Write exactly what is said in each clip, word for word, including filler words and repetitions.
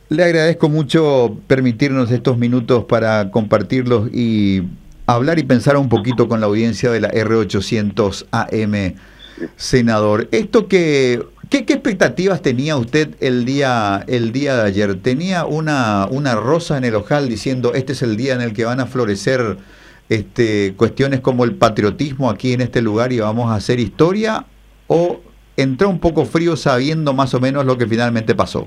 Le agradezco mucho permitirnos estos minutos para compartirlos y hablar y pensar un poquito con la audiencia de la R ochocientos A M, senador. Esto que, ¿qué, qué expectativas tenía usted el día, el día de ayer? ¿Tenía una, una rosa en el ojal diciendo este es el día en el que van a florecer este, cuestiones como el patriotismo aquí en este lugar y vamos a hacer historia? ¿O entró un poco frío sabiendo más o menos lo que finalmente pasó?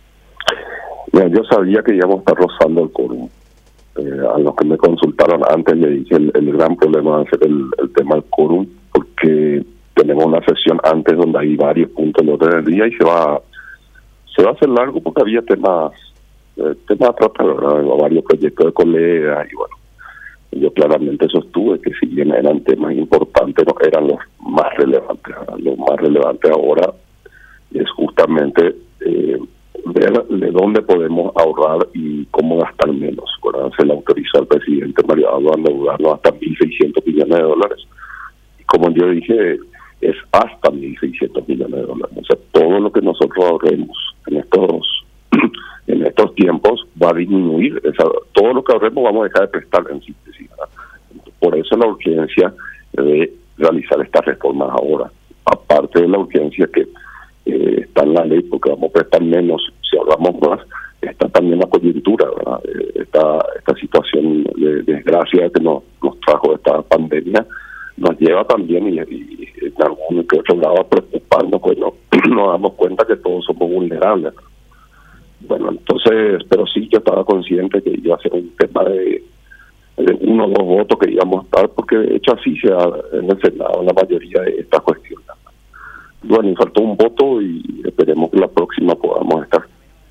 Mira, yo sabía que íbamos a estar rozando el quórum. Eh, a los que me consultaron antes le dije el, el gran problema va a ser el, el tema del quórum, porque tenemos una sesión antes donde hay varios puntos de orden del día y se va se va a hacer largo porque había temas eh, temas a tratar, ¿verdad? Varios proyectos de colegas y bueno, yo claramente sostuve que si bien eran temas importantes, no eran los más relevantes. ¿verdad? Lo más relevante ahora es justamente eh, ver de dónde podemos ahorrar y cómo gastar menos. ¿verdad? Se le autorizó al presidente Mario Abdo a endeudarnos hasta mil seiscientos millones de dólares. Y como yo dije, es hasta mil seiscientos millones de dólares. O sea, todo lo que nosotros ahorremos en estos en estos tiempos va a disminuir. Esa, todo lo que ahorremos vamos a dejar de prestar en síntesis. Por eso la urgencia de realizar estas reformas ahora. Aparte de la urgencia que Eh, está en la ley porque vamos a prestar menos si ahorramos más, está también la coyuntura, ¿verdad? Eh, esta, esta situación de, de desgracia que nos, nos trajo esta pandemia nos lleva también y, y en algún que otro lado a preocuparnos, pues no, nos damos cuenta que todos somos vulnerables. Bueno, entonces, pero sí yo estaba consciente que iba a ser un tema de, de uno o dos votos que íbamos a estar, porque de hecho así se ha en el Senado la mayoría de estas cuestiones. Bueno, y faltó un voto y esperemos que la próxima podamos estar.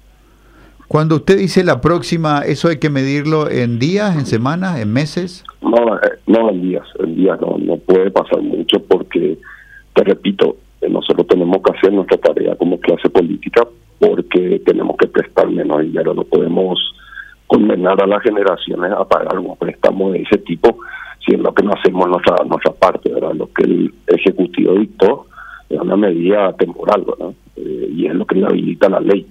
Cuando usted dice la próxima, ¿eso hay que medirlo en días, en semanas, en meses? No, eh, no en días, en días no, no puede pasar mucho porque, te repito, eh, nosotros tenemos que hacer nuestra tarea como clase política porque tenemos que prestar menos dinero, no podemos condenar a las generaciones a pagar un préstamo de ese tipo, siendo que no hacemos nuestra, nuestra parte, ¿verdad? Lo que el Ejecutivo dictó es una medida temporal, ¿verdad? Eh, y es lo que le habilita la ley.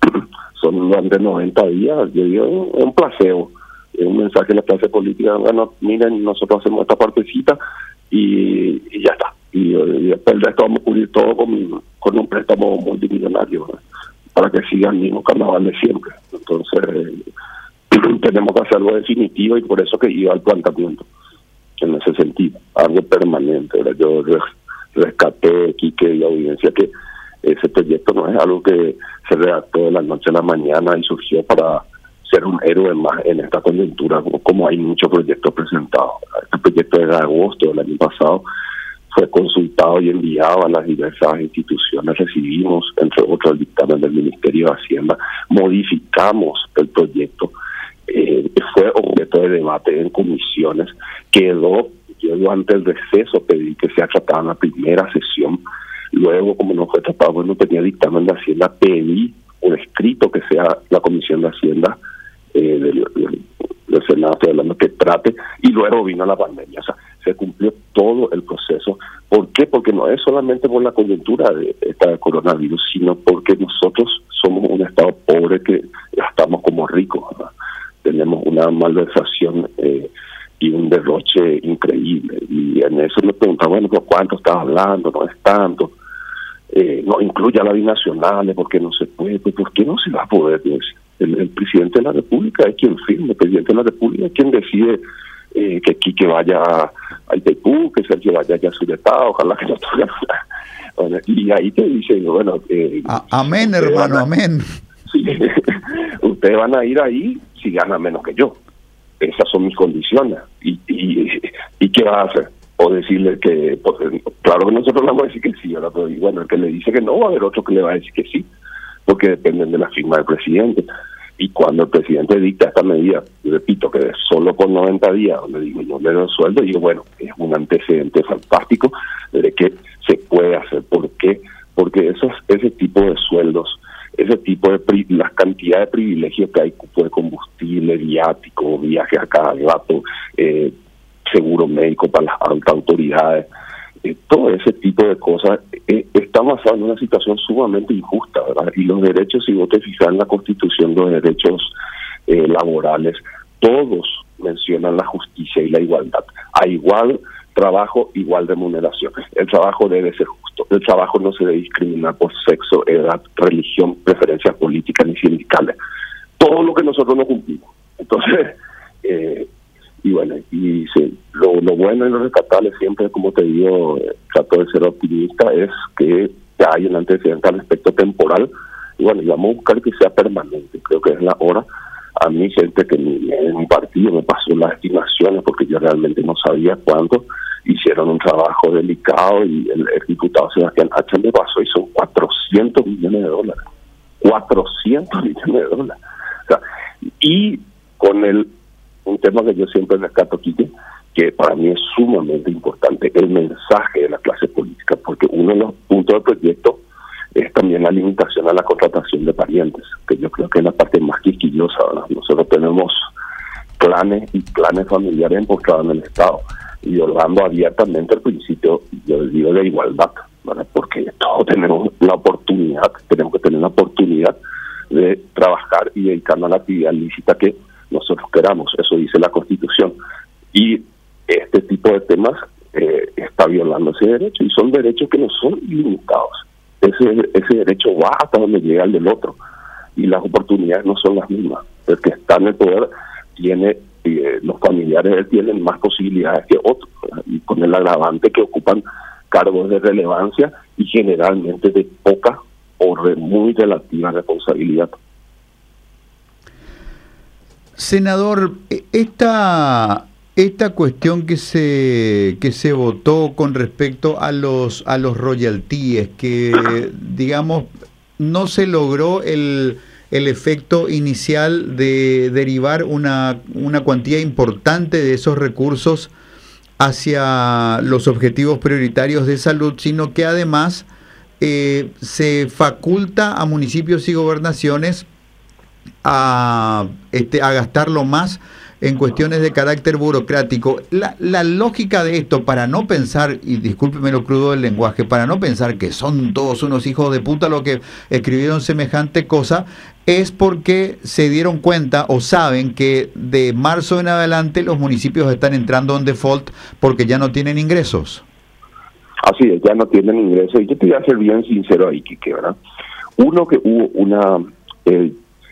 Son durante noventa días, yo digo, es un placebo, es un mensaje de la clase política, bueno, miren, nosotros hacemos esta partecita y, y ya está. Y, y después de esto vamos a cubrir todo con, con un préstamo multimillonario, ¿verdad? Para que siga el mismo carnaval de siempre. Entonces, eh, tenemos que hacer algo definitivo y por eso que iba al planteamiento, en ese sentido, algo permanente, ¿verdad? Yo rescaté, Quique y la audiencia, que ese proyecto no es algo que se redactó de la noche a la mañana y surgió para ser un héroe más en esta coyuntura, como, como hay muchos proyectos presentados. Este proyecto de agosto del año pasado fue consultado y enviado a las diversas instituciones, recibimos, entre otros, el dictamen del Ministerio de Hacienda, modificamos el proyecto, eh, fue objeto de debate en comisiones, quedó. Yo antes del receso pedí que sea tratada en la primera sesión, luego como no fue tratado, pues no tenía dictamen de Hacienda, pedí un escrito que sea la Comisión de Hacienda eh, del, del, del Senado, estoy hablando, que trate, y luego vino la pandemia. O sea, se cumplió todo el proceso. ¿Por qué? Porque no es solamente por la coyuntura de esta coronavirus, sino porque nosotros somos un Estado pobre que gastamos como ricos, ¿verdad? Tenemos una malversación eh, y un derroche increíble, y en eso me preguntan, bueno, ¿cuánto estás hablando? No es tanto, eh, no incluye a la binacional, porque no se puede, pues ¿por qué no se va a poder? El, el presidente de la República es quien firma, el presidente de la República es quien decide eh, que Quique vaya a Itaipú, que Sergio vaya a Zuretá, ojalá que no toque. Bueno, y ahí te dicen, bueno... Eh, a, amén, hermano, a, amén. Sí, ustedes van a ir ahí si ganan menos que yo. Esas son mis condiciones. ¿Y, y, y qué va a hacer? O decirle que, pues, claro que nosotros le vamos a decir que sí, ¿verdad? Pero bueno, el que le dice que no, va a haber otro que le va a decir que sí, porque dependen de la firma del presidente. Y cuando el presidente dicta esta medida, repito, que es solo por noventa días, donde digo yo le doy el sueldo, digo, bueno, es un antecedente fantástico de que se puede hacer. ¿Por qué? Porque esos, ese tipo de sueldos, ese tipo de pri las cantidades de privilegios que hay, cupo de combustible, viático, viajes a cada rato, eh, seguro médico para las altas autoridades, eh, todo ese tipo de cosas eh, está basado en una situación sumamente injusta, ¿verdad? Y los derechos, si vos te fijas en la Constitución, los derechos eh, laborales, todos mencionan la justicia y la igualdad. A igual trabajo, igual remuneración. El trabajo debe ser justo. El trabajo no se debe discriminar por sexo, edad, religión, preferencias políticas ni sindicales. Todo lo que nosotros no cumplimos. Entonces, eh, y bueno, y sí, lo, lo bueno y lo rescatable siempre, como te digo, eh, trato de ser optimista, es que ya hay un antecedente al aspecto temporal. Y bueno, y vamos a buscar que sea permanente. Creo que es la hora. A mí, gente que en, en mi partido me pasó las estimaciones, porque yo realmente no sabía cuánto, hicieron un trabajo delicado y el, el diputado Sebastián Hacha me pasó y son cuatrocientos millones de dólares. cuatrocientos millones de dólares. O sea, y con el un tema que yo siempre rescato aquí, que para mí es sumamente importante, el mensaje de la clase política, porque uno de los puntos del proyecto es también la limitación a la contratación de parientes, que yo creo que es la parte más quisquillosa, ¿verdad? Nosotros tenemos planes y planes familiares empostrados en el Estado, y violando abiertamente el principio, yo digo, de igualdad, ¿verdad? Porque todos tenemos la oportunidad, tenemos que tener la oportunidad de trabajar y dedicarnos a la actividad lícita que nosotros queramos, eso dice la Constitución. Y este tipo de temas eh, está violando ese derecho, y son derechos que no son ilimitados. Ese, ese derecho va hasta donde llega el del otro, y las oportunidades no son las mismas. El que está en el poder tiene, eh, los familiares de él tienen más posibilidades que otros, ¿verdad? Y con el agravante que ocupan cargos de relevancia y generalmente de poca o de muy relativa responsabilidad. Senador, esta esta cuestión que se que se votó con respecto a los a los royalties, que digamos no se logró el el efecto inicial de derivar una una cuantía importante de esos recursos hacia los objetivos prioritarios de salud, sino que además eh, se faculta a municipios y gobernaciones a, este, a gastarlo más en cuestiones de carácter burocrático. La, la lógica de esto, para no pensar, y discúlpeme lo crudo del lenguaje, para no pensar que son todos unos hijos de puta los que escribieron semejante cosa, es porque se dieron cuenta o saben que de marzo en adelante los municipios están entrando en default porque ya no tienen ingresos. Así es, ya no tienen ingresos. Y yo te voy a ser bien sincero ahí, Quique, ¿verdad? Uno, que hubo una... Eh,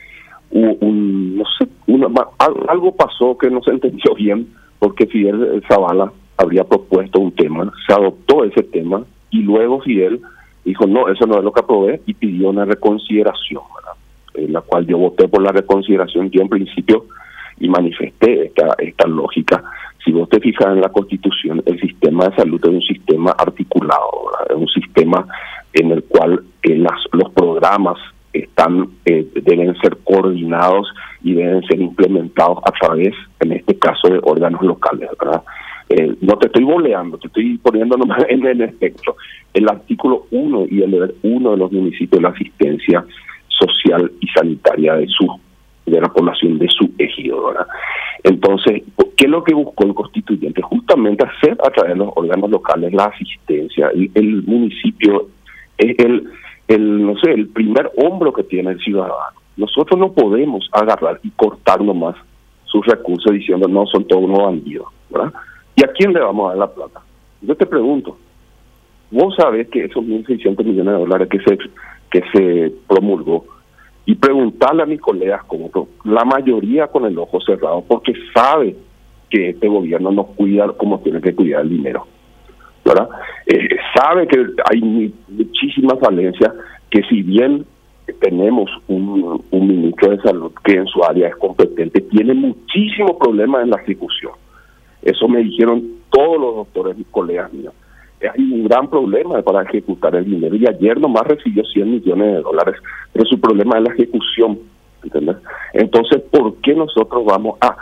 hubo un, no sé, una, algo pasó que no se entendió bien, porque Fidel Zavala habría propuesto un tema, se adoptó ese tema, y luego Fidel dijo, no, eso no es lo que aprobé, y pidió una reconsideración, ¿verdad? En la cual yo voté por la reconsideración yo en principio, y manifesté esta, esta lógica. Si vos te fijas en la Constitución, el sistema de salud es un sistema articulado, ¿verdad? Es un sistema en el cual eh, las, los programas están eh, deben ser coordinados y deben ser implementados a través, en este caso, de órganos locales, ¿verdad? Eh, no te estoy boleando, te estoy poniendo nomás en el espectro. El artículo uno y el deber uno de los municipios, la asistencia social y sanitaria de su de la población de su ejido, ¿verdad? Entonces, ¿qué es lo que buscó el constituyente? Justamente hacer a través de los órganos locales la asistencia. El, el municipio es el, el, no sé, el primer hombro que tiene el ciudadano. Nosotros no podemos agarrar y cortar nomás sus recursos diciendo, no, son todos unos bandidos, ¿verdad? ¿Y a quién le vamos a dar la plata? Yo te pregunto, vos sabés que esos mil seiscientos millones de dólares que se, que se promulgó, y preguntarle a mis colegas, como la mayoría con el ojo cerrado, porque sabe que este gobierno no cuida como tiene que cuidar el dinero, ¿verdad? Eh, sabe que hay muchísimas falencias, que si bien tenemos un, un ministro de salud que en su área es competente, tiene muchísimos problemas en la ejecución. Eso me dijeron todos los doctores, mis colegas míos. Hay un gran problema para ejecutar el dinero, y ayer nomás recibió cien millones de dólares, pero su problema es la ejecución, ¿entendés? Entonces, ¿por qué nosotros vamos a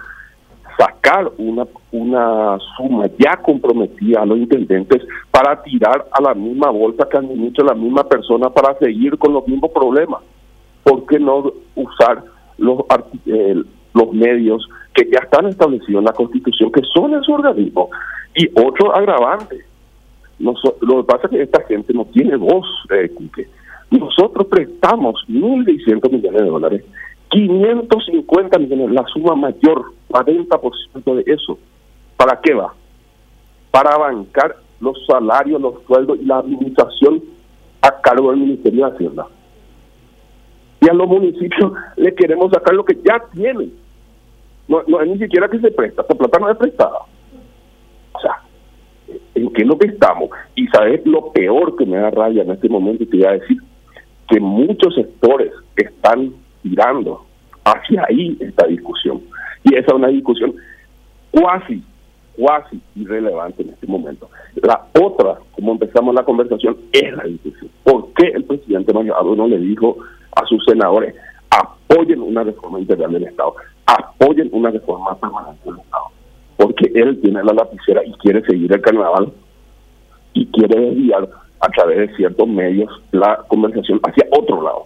sacar una una suma ya comprometida a los intendentes para tirar a la misma bolsa que administra la misma persona para seguir con los mismos problemas? ¿Por qué no usar los eh, los medios que ya están establecidos en la Constitución, que son ese organismo? Y otro agravante, Noso- lo que pasa es que esta gente no tiene voz, eh, Quique. Nosotros prestamos mil seiscientos millones de dólares, quinientos cincuenta millones, la suma mayor, cuarenta por ciento de eso. ¿Para qué va? Para bancar los salarios, los sueldos y la administración a cargo del Ministerio de Hacienda. Y a los municipios le queremos sacar lo que ya tienen. No, no es ni siquiera que se presta, esta plata no es prestada. O sea, ¿en qué es lo que estamos? Y sabes lo peor que me da rabia en este momento, y te voy a decir, que muchos sectores están tirando hacia ahí esta discusión. Y esa es una discusión cuasi, cuasi irrelevante en este momento. La otra, como empezamos la conversación, es la discusión. ¿Por qué el presidente Maduro no le dijo a sus senadores, apoyen una reforma integral del Estado, apoyen una reforma permanente del Estado? Porque él tiene la lapicera y quiere seguir el carnaval y quiere desviar a través de ciertos medios la conversación hacia otro lado.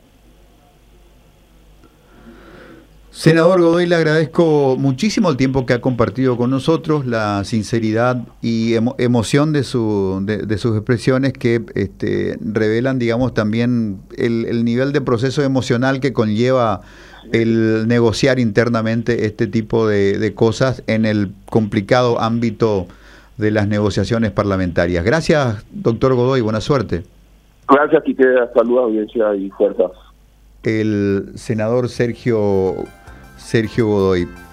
Senador Godoy, le agradezco muchísimo el tiempo que ha compartido con nosotros, la sinceridad y emo emoción de, su, de, de sus expresiones que este, revelan, digamos, también el, el nivel de proceso emocional que conlleva el negociar internamente este tipo de, de cosas en el complicado ámbito de las negociaciones parlamentarias. Gracias, doctor Godoy, buena suerte. Gracias, Quique, salud, audiencia y fuerzas. El senador Sergio, Sergio Godoy.